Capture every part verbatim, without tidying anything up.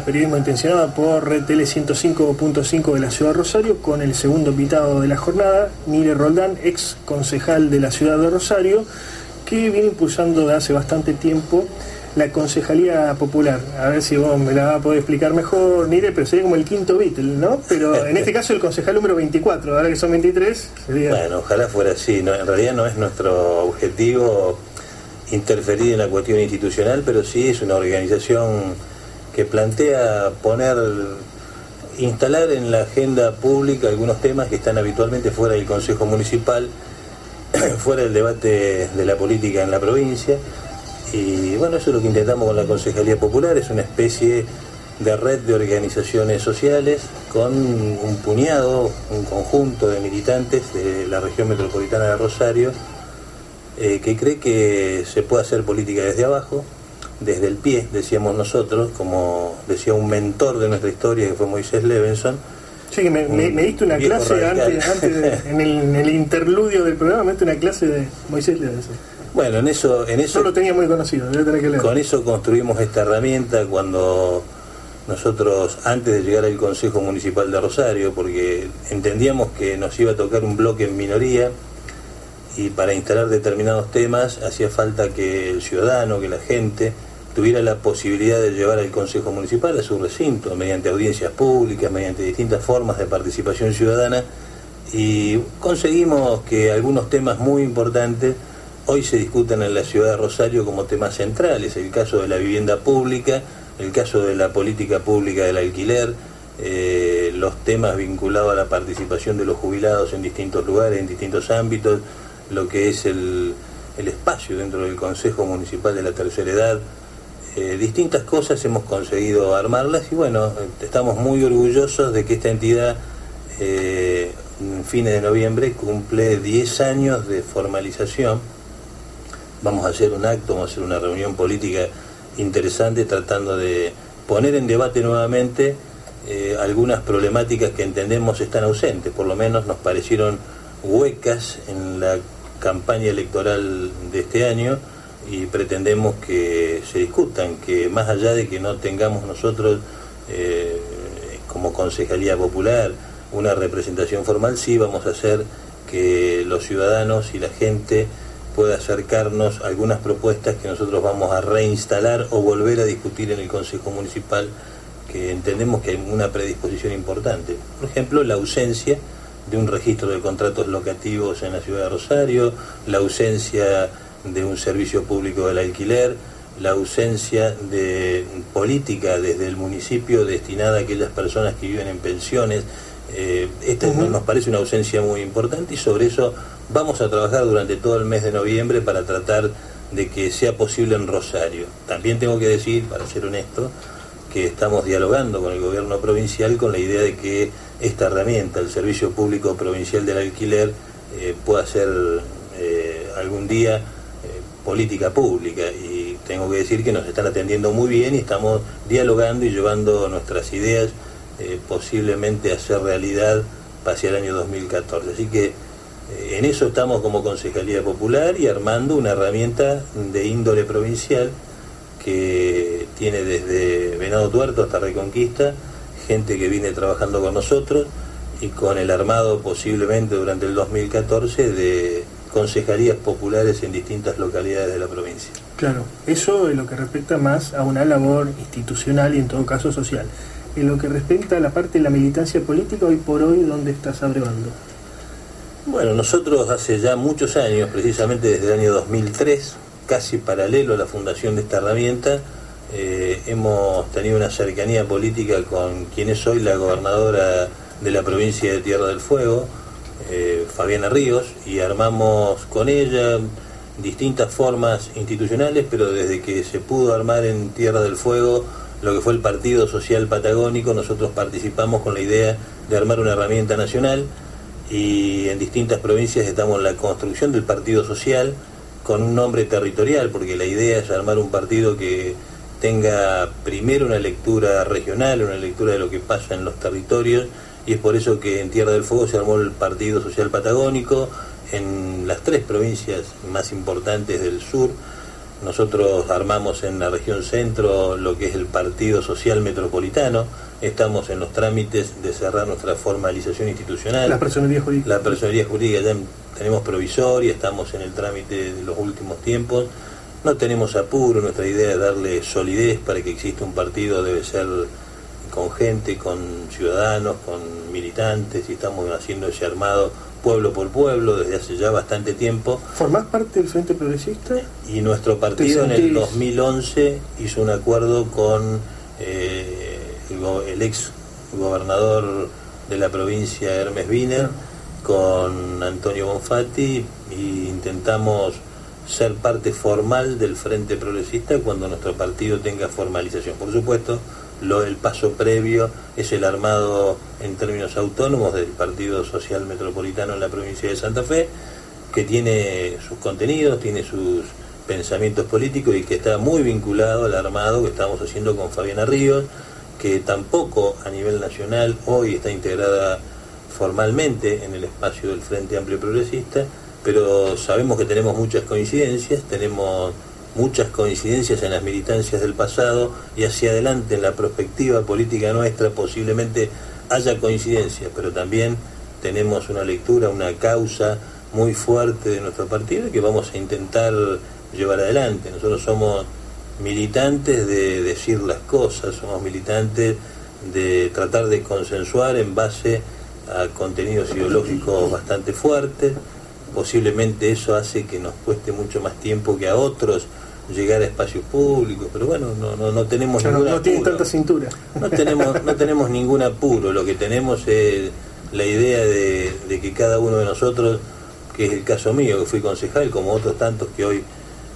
Periodismo Intencionado por Red Tele ciento cinco punto cinco de la Ciudad de Rosario, con el segundo invitado de la jornada, Nire Roldán, ex concejal de la Ciudad de Rosario, que viene impulsando de hace bastante tiempo la Concejalía Popular. A ver si vos me la vas a poder explicar mejor, Nire, pero sería como el quinto Beatle, ¿no? Pero en este caso el concejal número veinticuatro, ahora que son veintitrés, sería... Bueno, ojalá fuera así. No, en realidad no es nuestro objetivo interferir en la cuestión institucional, pero sí es una organización que plantea poner, instalar en la agenda pública algunos temas que están habitualmente fuera del Consejo Municipal, fuera del debate de la política en la provincia. Y bueno, eso es lo que intentamos con la Concejalía Popular, es una especie de red de organizaciones sociales con un puñado, un conjunto de militantes de la región metropolitana de Rosario, eh, que cree que se puede hacer política desde abajo, desde el pie, decíamos nosotros, como decía un mentor de nuestra historia que fue Moisés Levenson. Sí, que me, me, me diste una clase antes, antes de, en, el, en el interludio del programa, me diste una clase de Moisés Levenson. Bueno, en eso, en eso no lo tenía muy conocido, debe tener que leer. Con eso construimos esta herramienta cuando nosotros, antes de llegar al Consejo Municipal de Rosario, porque entendíamos que nos iba a tocar un bloque en minoría, y para instalar determinados temas hacía falta que el ciudadano, que la gente tuviera la posibilidad de llevar al Consejo Municipal a su recinto, mediante audiencias públicas, mediante distintas formas de participación ciudadana, y conseguimos que algunos temas muy importantes hoy se discutan en la ciudad de Rosario como temas centrales: el caso de la vivienda pública, el caso de la política pública del alquiler, eh, los temas vinculados a la participación de los jubilados en distintos lugares, en distintos ámbitos, lo que es el, el espacio dentro del Consejo Municipal de la Tercera Edad. Eh, distintas cosas hemos conseguido armarlas y bueno, estamos muy orgullosos de que esta entidad eh, en fines de noviembre cumple diez años de formalización. Vamos a hacer un acto, vamos a hacer una reunión política interesante tratando de poner en debate nuevamente eh, algunas problemáticas que entendemos están ausentes, por lo menos nos parecieron huecas en la campaña electoral de este año, y pretendemos que se discutan, que más allá de que no tengamos nosotros eh, como Concejalía Popular una representación formal, sí vamos a hacer que los ciudadanos y la gente pueda acercarnos a algunas propuestas que nosotros vamos a reinstalar o volver a discutir en el Consejo Municipal, que entendemos que hay una predisposición importante. Por ejemplo, la ausencia de un registro de contratos locativos en la ciudad de Rosario, la ausencia de un servicio público del alquiler, la ausencia de política desde el municipio destinada a aquellas personas que viven en pensiones. Eh, esta uh-huh. nos parece una ausencia muy importante, y sobre eso vamos a trabajar durante todo el mes de noviembre para tratar de que sea posible en Rosario. También tengo que decir, para ser honesto, que estamos dialogando con el gobierno provincial con la idea de que esta herramienta, el Servicio Público Provincial del Alquiler, eh, pueda ser eh, algún día eh, política pública, y tengo que decir que nos están atendiendo muy bien y estamos dialogando y llevando nuestras ideas eh, posiblemente a hacer realidad hacia el año dos mil catorce. Así que eh, en eso estamos como Concejalía Popular y armando una herramienta de índole provincial que tiene desde Venado Tuerto hasta Reconquista gente que viene trabajando con nosotros, y con el armado posiblemente durante el dos mil catorce de concejalías populares en distintas localidades de la provincia. Claro, eso es lo que respecta más a una labor institucional y en todo caso social. En lo que respecta a la parte de la militancia política, hoy por hoy, ¿dónde estás abrevando? Bueno, nosotros hace ya muchos años, precisamente desde el año dos mil tres, casi paralelo a la fundación de esta herramienta, eh, hemos tenido una cercanía política con quien es hoy la gobernadora de la provincia de Tierra del Fuego, eh, Fabiana Ríos, y armamos con ella distintas formas institucionales, pero desde que se pudo armar en Tierra del Fuego lo que fue el Partido Social Patagónico, nosotros participamos con la idea de armar una herramienta nacional, y en distintas provincias estamos en la construcción del Partido Social con un nombre territorial, porque la idea es armar un partido que tenga primero una lectura regional, una lectura de lo que pasa en los territorios, y es por eso que en Tierra del Fuego se armó el Partido Social Patagónico, en las tres provincias más importantes del sur Nosotros armamos en la región centro lo que es el Partido Social Metropolitano. Estamos en los trámites de cerrar nuestra formalización institucional. La personería jurídica. La personería jurídica ya tenemos provisoria, estamos en el trámite de los últimos tiempos. No tenemos apuro, nuestra idea es darle solidez. Para que exista un partido debe ser con gente, con ciudadanos, con militantes, y estamos haciendo ese armado pueblo por pueblo desde hace ya bastante tiempo. ¿Formás parte del Frente Progresista? Y nuestro partido en el dos mil once hizo un acuerdo con eh, el, el ex gobernador de la provincia, Hermes Wiener, con Antonio Bonfatti, y intentamos ser parte formal del Frente Progresista cuando nuestro partido tenga formalización. Por supuesto, Lo, el paso previo es el armado en términos autónomos del Partido Social Metropolitano en la provincia de Santa Fe, que tiene sus contenidos, tiene sus pensamientos políticos y que está muy vinculado al armado que estamos haciendo con Fabiana Ríos, que tampoco a nivel nacional hoy está integrada formalmente en el espacio del Frente Amplio Progresista, pero sabemos que tenemos muchas coincidencias, tenemos muchas coincidencias en las militancias del pasado, y hacia adelante en la perspectiva política nuestra posiblemente haya coincidencias, pero también tenemos una lectura, una causa muy fuerte de nuestro partido que vamos a intentar llevar adelante. Nosotros somos militantes de decir las cosas, somos militantes de tratar de consensuar en base a contenidos ideológicos bastante fuertes. Posiblemente eso hace que nos cueste mucho más tiempo que a otros llegar a espacios públicos, pero bueno, no no, no tenemos claro, ningún no apuro. tiene tanta cintura. No tenemos, no tenemos ningún apuro, lo que tenemos es la idea de, de que cada uno de nosotros, que es el caso mío, que fui concejal, como otros tantos que hoy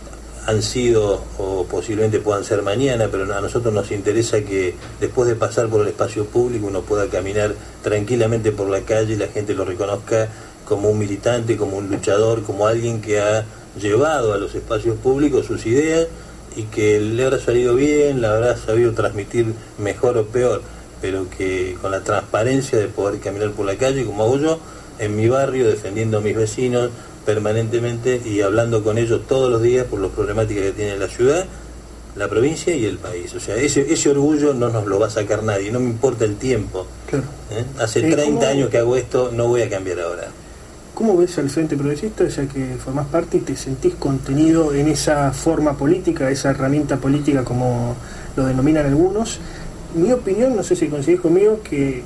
han sido o posiblemente puedan ser mañana, pero a nosotros nos interesa que después de pasar por el espacio público uno pueda caminar tranquilamente por la calle y la gente lo reconozca como un militante, como un luchador, como alguien que ha llevado a los espacios públicos sus ideas y que le habrá salido bien, la habrá sabido transmitir mejor o peor, pero que con la transparencia de poder caminar por la calle, como hago yo, en mi barrio, defendiendo a mis vecinos permanentemente y hablando con ellos todos los días por las problemáticas que tiene la ciudad, la provincia y el país. O sea, ese, ese orgullo no nos lo va a sacar nadie, no me importa el tiempo. Claro. ¿Eh? Hace treinta años que hago esto, no voy a cambiar ahora. ¿Cómo ves al Frente Progresista, ya que formás parte y te sentís contenido en esa forma política, esa herramienta política como lo denominan algunos? Mi opinión, no sé si coincidís conmigo, que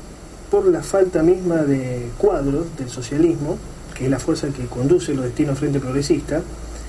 por la falta misma de cuadros del socialismo, que es la fuerza que conduce los destinos Frente Progresista,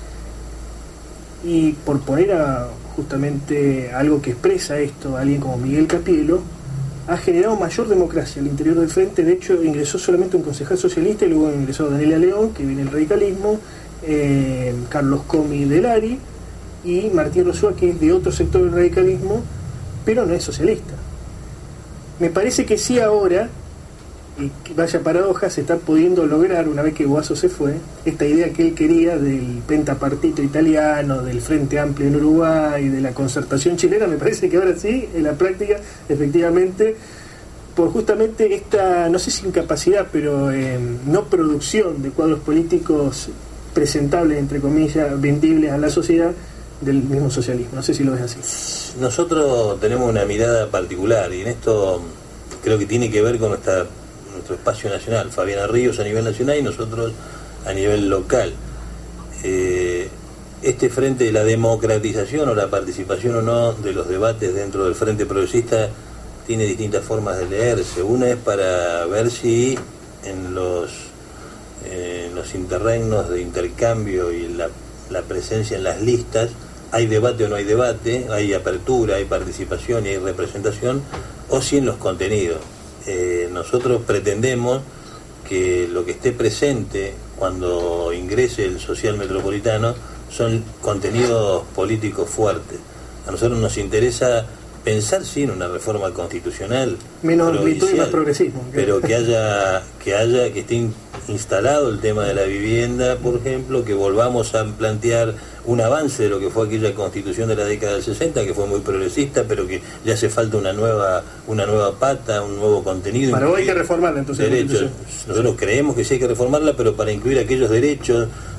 y por poner a justamente algo que expresa esto, a alguien como Miguel Capielo, ha generado mayor democracia al interior del Frente. De hecho, ingresó solamente un concejal socialista y luego ingresó Daniela León, que viene del radicalismo, eh, Carlos Comi del A R I y Martín Rosúa, que es de otro sector del radicalismo, pero no es socialista. Me parece que sí ahora, y que vaya paradoja, se está pudiendo lograr, una vez que Boazo se fue, esta idea que él quería del pentapartito italiano, del Frente Amplio en Uruguay, de la concertación chilena. Me parece que ahora sí, en la práctica, efectivamente, por justamente esta, no sé si incapacidad, pero eh, no producción de cuadros políticos presentables, entre comillas, vendibles a la sociedad, del mismo socialismo. No sé si lo ves así. Nosotros tenemos una mirada particular y en esto creo que tiene que ver con nuestra nuestro espacio nacional, Fabiana Ríos a nivel nacional y nosotros a nivel local. Eh, este frente de la democratización o la participación o no de los debates dentro del Frente Progresista tiene distintas formas de leerse. Una es para ver si en los, eh, en los interregnos de intercambio y la, la presencia en las listas hay debate o no hay debate, hay apertura, hay participación y hay representación, o si en los contenidos. Eh, nosotros pretendemos que lo que esté presente cuando ingrese el social metropolitano son contenidos políticos fuertes. A nosotros nos interesa pensar sí en una reforma constitucional, menos amplitud y más progresismo, pero que haya que haya que esté instalado el tema de la vivienda, por ejemplo, que volvamos a plantear un avance de lo que fue aquella constitución de la década del sesenta, que fue muy progresista, pero que le hace falta una nueva una nueva pata, un nuevo contenido. Para hoy hay que reformarla, entonces. Derechos. Nosotros creemos que sí hay que reformarla, pero para incluir aquellos derechos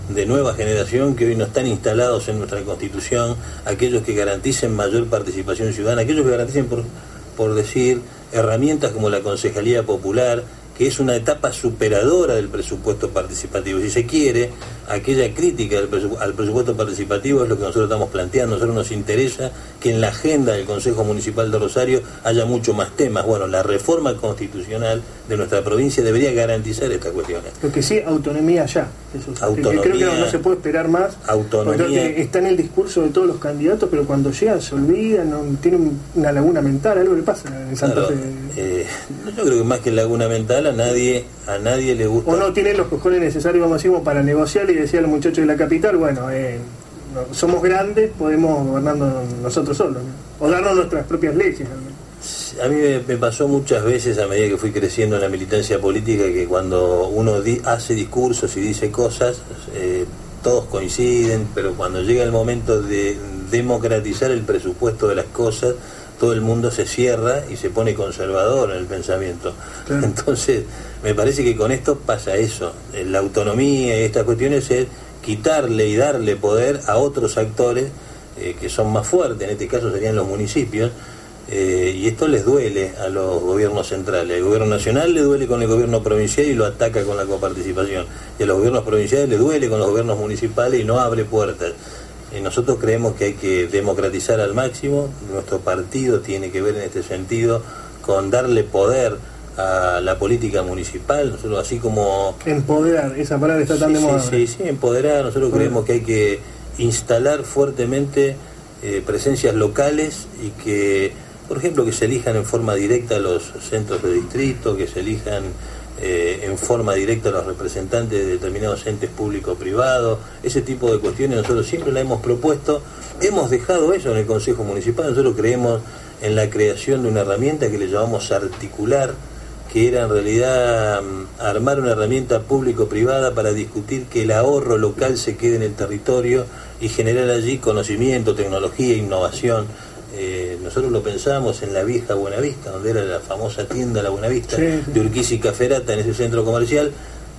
de nueva generación que hoy no están instalados en nuestra Constitución, aquellos que garanticen mayor participación ciudadana, aquellos que garanticen, por, por decir, herramientas como la Concejalía Popular, que es una etapa superadora del presupuesto participativo. Si se quiere, aquella crítica al, presu al presupuesto participativo es lo que nosotros estamos planteando. A nosotros nos interesa que en la agenda del Consejo Municipal de Rosario haya mucho más temas. Bueno, la reforma constitucional de nuestra provincia debería garantizar estas cuestiones. Lo que sí, autonomía ya. Eso, autonomía, creo que no, no se puede esperar más. Autonomía. Creo que está en el discurso de todos los candidatos, pero cuando llegan se olvidan, no, tienen una laguna mental, algo le pasa en Santa claro, Fe. Eh, yo creo que más que laguna mental, a nadie a nadie le gusta. O no tienen los cojones necesarios, vamos a decir, como para negociar y decir a los muchachos de la capital, bueno, eh, no, somos grandes, podemos gobernarnos nosotros solos, ¿no? O darnos nuestras propias leyes, ¿no? A mí me, me pasó muchas veces a medida que fui creciendo en la militancia política que cuando uno di, hace discursos y dice cosas, eh, todos coinciden, pero cuando llega el momento de democratizar el presupuesto de las cosas, todo el mundo se cierra y se pone conservador en el pensamiento. Claro. Entonces, me parece que con esto pasa eso. La autonomía y estas cuestiones es quitarle y darle poder a otros actores eh, que son más fuertes, en este caso serían los municipios, eh, y esto les duele a los gobiernos centrales. El gobierno nacional le duele con el gobierno provincial y lo ataca con la coparticipación, y a los gobiernos provinciales le duele con los gobiernos municipales y no abre puertas. Eh, nosotros creemos que hay que democratizar al máximo. Nuestro partido tiene que ver en este sentido con darle poder a la política municipal. Nosotros, así como empoderar, esa palabra está tan sí, de moda. Sí, sí, sí, empoderar. Nosotros Poder. creemos que hay que instalar fuertemente eh, presencias locales y que, por ejemplo, que se elijan en forma directa los centros de distrito, que se elijan Eh, en forma directa a los representantes de determinados entes público-privados. Ese tipo de cuestiones nosotros siempre la hemos propuesto. Hemos dejado eso en el Consejo Municipal. Nosotros creemos en la creación de una herramienta que le llamamos articular, que era en realidad um, armar una herramienta público-privada para discutir que el ahorro local se quede en el territorio y generar allí conocimiento, tecnología, innovación. Eh, nosotros lo pensábamos en la vieja Buenavista, donde era la famosa tienda La Buenavista, sí, sí. de Urquiza y Caferata, en ese centro comercial.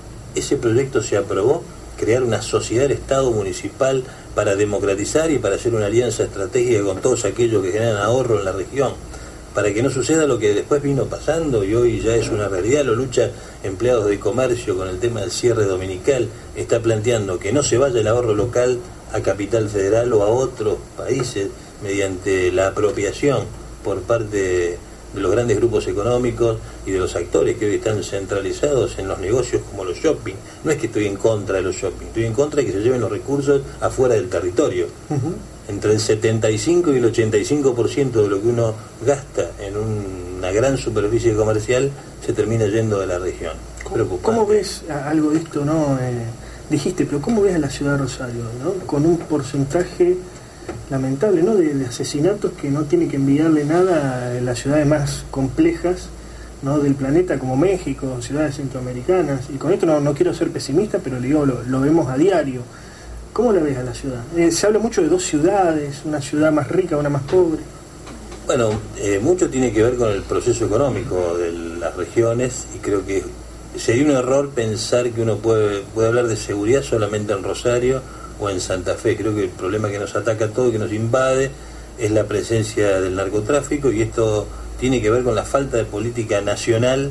Ese proyecto se aprobó, crear una sociedad del Estado municipal para democratizar y para hacer una alianza estratégica con todos aquellos que generan ahorro en la región, para que no suceda lo que después vino pasando y hoy ya es una realidad. Lo lucha empleados de comercio con el tema del cierre dominical, está planteando que no se vaya el ahorro local a Capital Federal o a otros países mediante la apropiación por parte de los grandes grupos económicos y de los actores que hoy están centralizados en los negocios como los shopping. No es que estoy en contra de los shopping, estoy en contra de que se lleven los recursos afuera del territorio. Uh-huh. Entre el setenta y cinco y el ochenta y cinco por ciento de lo que uno gasta en un, una gran superficie comercial se termina yendo de la región. ¿Cómo, ¿cómo ves algo de esto, no? Eh, dijiste, pero ¿cómo ves a la ciudad de Rosario, no? Con un porcentaje lamentable, ¿no? De, de asesinatos que no tiene que envidiarle nada a las ciudades más complejas, ¿no? Del planeta, como México, ciudades centroamericanas. Y con esto no, no quiero ser pesimista, pero le digo, lo, lo vemos a diario. ¿Cómo la ves a la ciudad? Eh, se habla mucho de dos ciudades, una ciudad más rica, una más pobre. Bueno, eh, mucho tiene que ver con el proceso económico de las regiones, y creo que sería un error pensar que uno puede, puede hablar de seguridad solamente en Rosario o en Santa Fe. Creo que el problema que nos ataca a todos, que nos invade, es la presencia del narcotráfico, y esto tiene que ver con la falta de política nacional,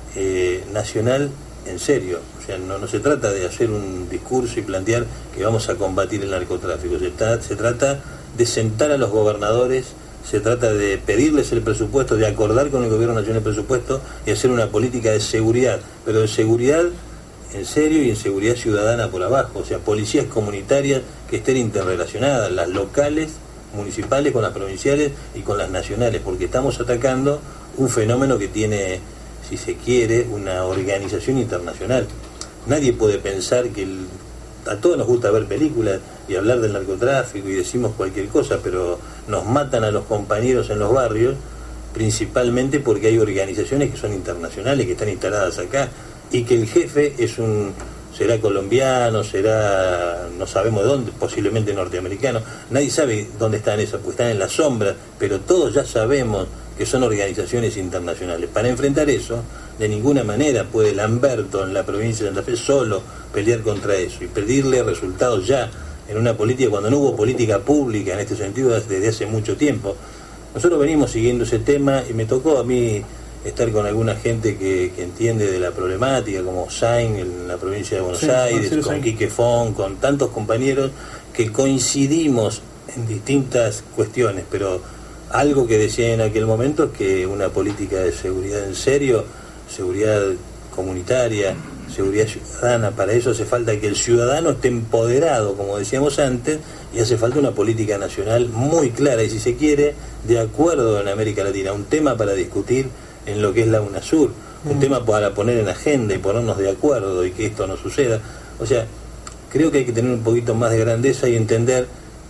eh, nacional en serio. O sea, no, no se trata de hacer un discurso y plantear que vamos a combatir el narcotráfico, se, tra se trata de sentar a los gobernadores, se trata de pedirles el presupuesto, de acordar con el gobierno nacional el presupuesto y hacer una política de seguridad, pero de seguridad en serio y en seguridad ciudadana por abajo. O sea, policías comunitarias que estén interrelacionadas, las locales, municipales con las provinciales y con las nacionales, porque estamos atacando un fenómeno que tiene, si se quiere, una organización internacional. Nadie puede pensar que el, a todos nos gusta ver películas y hablar del narcotráfico y decimos cualquier cosa, pero nos matan a los compañeros en los barrios principalmente porque hay organizaciones que son internacionales, que están instaladas acá, y que el jefe es un será colombiano, será no sabemos de dónde, posiblemente norteamericano. Nadie sabe dónde están esas, porque están en la sombra, pero todos ya sabemos que son organizaciones internacionales. Para enfrentar eso, de ninguna manera puede Lamberto en la provincia de Santa Fe solo pelear contra eso y pedirle resultados ya en una política, cuando no hubo política pública en este sentido desde hace mucho tiempo. Nosotros venimos siguiendo ese tema y me tocó a mí estar con alguna gente que, que entiende de la problemática, como Sain en la provincia de Buenos sí, Aires, con Sain. Quique Fon, con tantos compañeros que coincidimos en distintas cuestiones, pero algo que decía en aquel momento es que una política de seguridad en serio, seguridad comunitaria, seguridad ciudadana, para eso hace falta que el ciudadano esté empoderado, como decíamos antes, y hace falta una política nacional muy clara y, si se quiere, de acuerdo en América Latina, un tema para discutir en lo que es la UNASUR, un mm. tema para poner en agenda y ponernos de acuerdo y que esto no suceda. O sea, creo que hay que tener un poquito más de grandeza y entender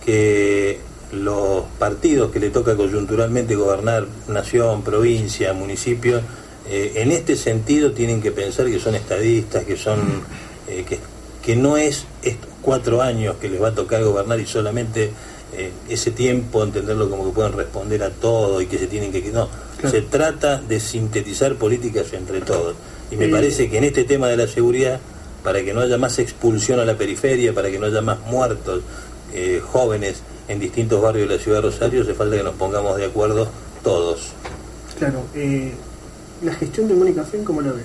que los partidos que le toca coyunturalmente gobernar nación, provincia, municipio, eh, en este sentido tienen que pensar que son estadistas, que son eh, que, que no es estos cuatro años que les va a tocar gobernar y solamente eh, ese tiempo entenderlo como que pueden responder a todo y que se tienen que... No, claro. Se trata de sintetizar políticas entre todos. Y me eh... parece que en este tema de la seguridad, para que no haya más expulsión a la periferia, para que no haya más muertos eh, jóvenes en distintos barrios de la ciudad de Rosario, hace falta que nos pongamos de acuerdo todos. Claro, eh, la gestión de Mónica Fein, ¿cómo la ves?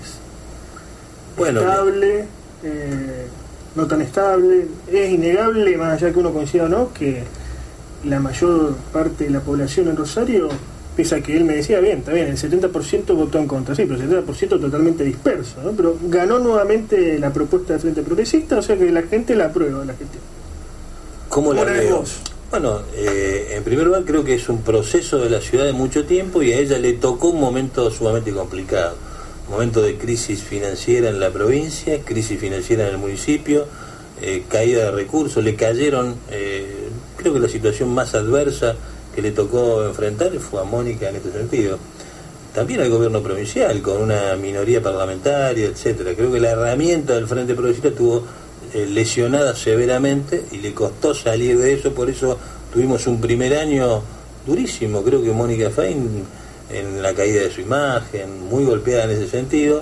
Bueno, estable, eh, no tan estable, es innegable, más allá que uno coincida o no, que la mayor parte de la población en Rosario, pese a que él me decía, bien, está bien, el setenta por ciento votó en contra, sí, pero el setenta por ciento totalmente disperso, ¿no? Pero ganó nuevamente la propuesta de Frente Progresista, o sea que la gente la aprueba, la gestión. ¿Cómo la veo? Bueno, eh, en primer lugar creo que es un proceso de la ciudad de mucho tiempo y a ella le tocó un momento sumamente complicado, un momento de crisis financiera en la provincia, crisis financiera en el municipio, eh, caída de recursos, le cayeron, eh, creo que la situación más adversa que le tocó enfrentar fue a Mónica en este sentido. También al gobierno provincial, con una minoría parlamentaria, etcétera. Creo que la herramienta del Frente Progresista estuvo eh, lesionada severamente y le costó salir de eso, por eso tuvimos un primer año durísimo. Creo que Mónica Fein, en la caída de su imagen, muy golpeada en ese sentido,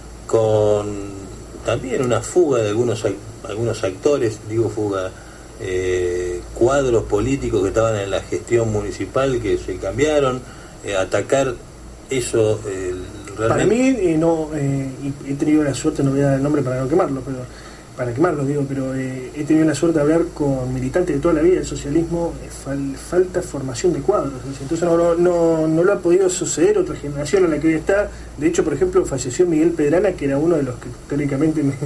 con también una fuga de algunos, algunos actores, digo fuga, Eh, cuadros políticos que estaban en la gestión municipal que se cambiaron, eh, atacar eso eh, realmente... Para mí, eh, no eh, he tenido la suerte, no voy a dar el nombre para no quemarlo, pero para quemarlo digo, pero eh, he tenido la suerte de hablar con militantes de toda la vida del socialismo, eh, fal, falta formación de cuadros, entonces no, no, no lo ha podido suceder otra generación a la que hoy está. De hecho, por ejemplo, falleció Miguel Pedrana, que era uno de los que teóricamente me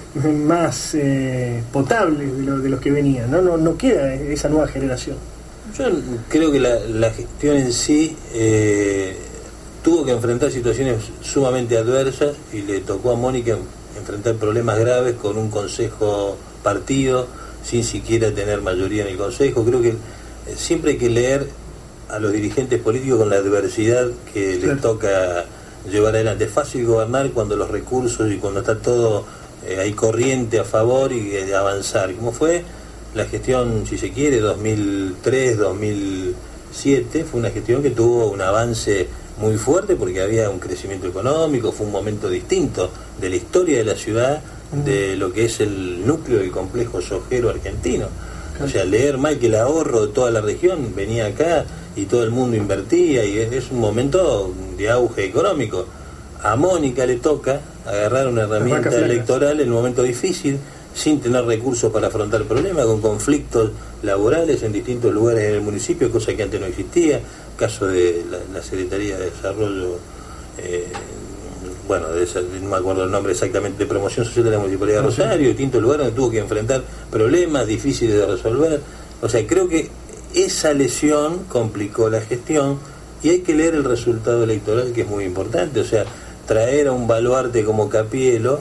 más eh, potables de, lo, de los que venían, ¿no? No, no queda esa nueva generación. Yo creo que la, la gestión en sí eh, tuvo que enfrentar situaciones sumamente adversas y le tocó a Mónica enfrentar problemas graves con un consejo partido sin siquiera tener mayoría en el consejo. Creo que eh, siempre hay que leer a los dirigentes políticos con la adversidad que claro. les toca llevar adelante. Es fácil gobernar cuando los recursos y cuando está todo Eh, hay corriente a favor y de avanzar, como fue la gestión, si se quiere, dos mil tres, dos mil siete, fue una gestión que tuvo un avance muy fuerte porque había un crecimiento económico, fue un momento distinto de la historia de la ciudad, de lo que es el núcleo del complejo sojero argentino. O sea, leer mal que el ahorro de toda la región venía acá y todo el mundo invertía y es un momento de auge económico. A Mónica le toca agarrar una herramienta electoral en un momento difícil, sin tener recursos para afrontar problemas, con conflictos laborales en distintos lugares del municipio, cosa que antes no existía, caso de la, la Secretaría de Desarrollo, eh, bueno, de esa, no me acuerdo el nombre exactamente, de Promoción Social de la Municipalidad de Rosario, distintos lugares donde tuvo que enfrentar problemas difíciles de resolver. O sea, creo que esa lesión complicó la gestión y hay que leer el resultado electoral, que es muy importante. O sea, traer a un baluarte como Capielo,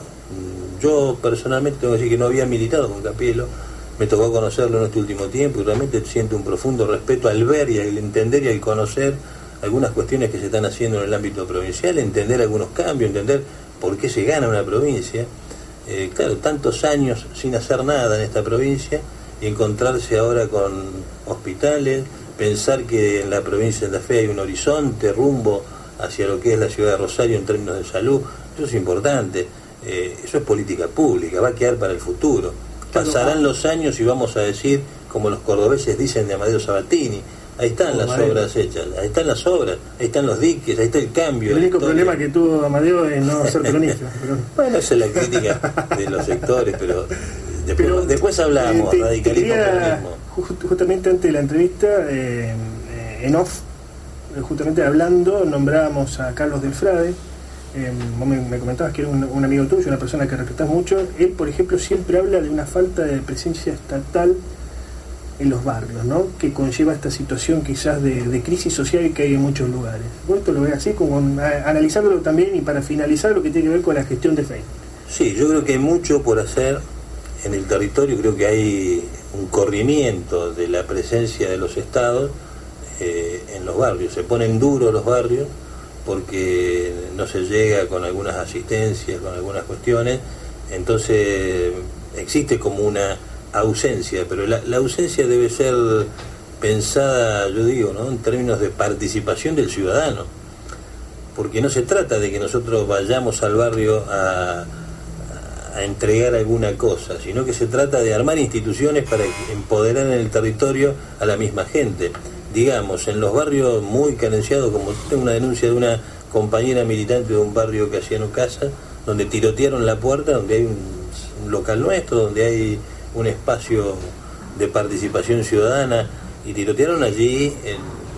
yo personalmente tengo que decir que no había militado con Capielo, me tocó conocerlo en este último tiempo y realmente siento un profundo respeto al ver y al entender y al conocer algunas cuestiones que se están haciendo en el ámbito provincial, entender algunos cambios, entender por qué se gana una provincia. Eh, claro, tantos años sin hacer nada en esta provincia y encontrarse ahora con hospitales, pensar que en la provincia de Santa Fe hay un horizonte rumbo hacia lo que es la ciudad de Rosario en términos de salud. Eso es importante, eh, eso es política pública, va a quedar para el futuro. Pasarán los años y vamos a decir, como los cordobeses dicen de Amadeo Sabatini, ahí están las obras hechas, ahí están las obras, ahí están los diques, ahí está el cambio. El único problema que tuvo Amadeo es no ser peronista. Pero... bueno, esa es la crítica de los sectores, pero después, pero, después hablamos, eh, te, radicalismo, te peronismo. Justamente antes de la entrevista, eh, en off, justamente hablando, nombrábamos a Carlos Delfrade. Eh, vos me, me comentabas que era un, un amigo tuyo, una persona que respetás mucho. Él, por ejemplo, siempre habla de una falta de presencia estatal en los barrios, ¿no? Que conlleva esta situación quizás de, de crisis social que hay en muchos lugares. Vos esto lo ves así, como a, analizándolo también, y para finalizar lo que tiene que ver con la gestión de Facebook. Sí, yo creo que hay mucho por hacer en el territorio. Creo que hay un corrimiento de la presencia de los estados eh, en los barrios. Se ponen duros los barrios porque no se llega con algunas asistencias, con algunas cuestiones. Entonces existe como una ausencia, pero la, la ausencia debe ser pensada, yo digo, ¿no?, en términos de participación del ciudadano, porque no se trata de que nosotros vayamos al barrio a, a entregar alguna cosa, sino que se trata de armar instituciones para empoderar en el territorio a la misma gente. Digamos, en los barrios muy carenciados, como tengo una denuncia de una compañera militante de un barrio Casiano Casa, donde tirotearon la puerta, donde hay un, un local nuestro, donde hay un espacio de participación ciudadana, y tirotearon allí en,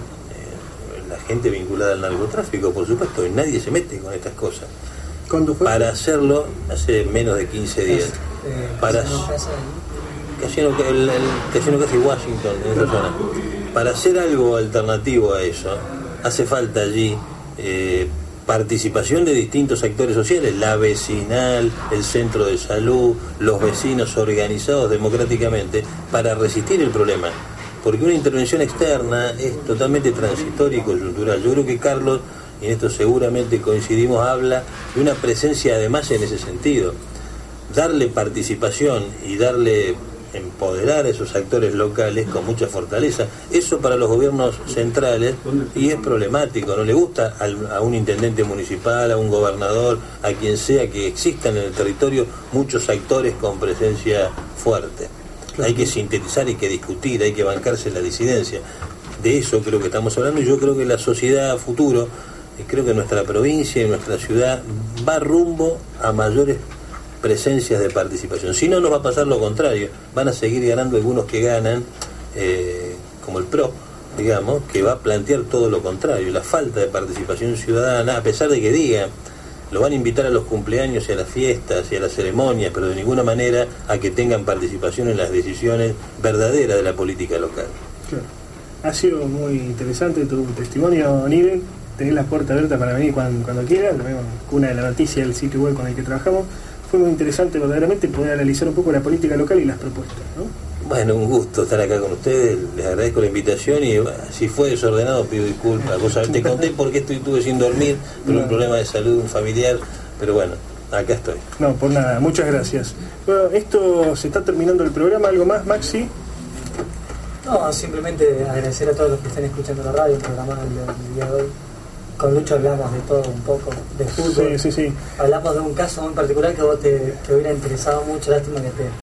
en la gente vinculada al narcotráfico, por supuesto, y nadie se mete con estas cosas. ¿Cuándo fue? Para hacerlo hace menos de quince días. Eh, para Casino, el, el Casino Casa y Washington, en esa zona. Para hacer algo alternativo a eso, hace falta allí eh, participación de distintos actores sociales, la vecinal, el centro de salud, los vecinos organizados democráticamente para resistir el problema, porque una intervención externa es totalmente transitoria y coyuntural. Yo creo que Carlos, y en esto seguramente coincidimos, habla de una presencia además en ese sentido, darle participación y darle empoderar a esos actores locales con mucha fortaleza. Eso para los gobiernos centrales y es problemático, no le gusta al, a un intendente municipal, a un gobernador, a quien sea, que existan en el territorio muchos actores con presencia fuerte. Hay que sintetizar, hay que discutir, hay que bancarse la disidencia. De eso creo que estamos hablando, y yo creo que la sociedad a futuro, y creo que nuestra provincia y nuestra ciudad va rumbo a mayores presencias de participación. Si no, nos va a pasar lo contrario, van a seguir ganando algunos que ganan, eh, como el P R O, digamos, que va a plantear todo lo contrario, la falta de participación ciudadana, a pesar de que digan, lo van a invitar a los cumpleaños y a las fiestas y a las ceremonias, pero de ninguna manera a que tengan participación en las decisiones verdaderas de la política local. Claro. Ha sido muy interesante tu testimonio, Nivel. Tenés la puerta abierta para venir cuando, cuando quieras, lo vemos, Cuna de la Noticia, el sitio web con el que trabajamos. Fue muy interesante verdaderamente poder analizar un poco la política local y las propuestas, ¿no? Bueno, un gusto estar acá con ustedes, les agradezco la invitación y bueno, si fue desordenado pido disculpas. Vos sabés, te conté por qué estuve sin dormir, por un problema de salud, un familiar, pero bueno, acá estoy. No, por nada, muchas gracias. Bueno, esto se está terminando el programa, ¿algo más, Maxi? No, simplemente agradecer a todos los que están escuchando la radio, el programa del día de hoy. Con Lucho hablamos de todo un poco, de fútbol. Sí, sí, sí. Hablamos de un caso muy particular que a vos te, te hubiera interesado mucho, lástima que te,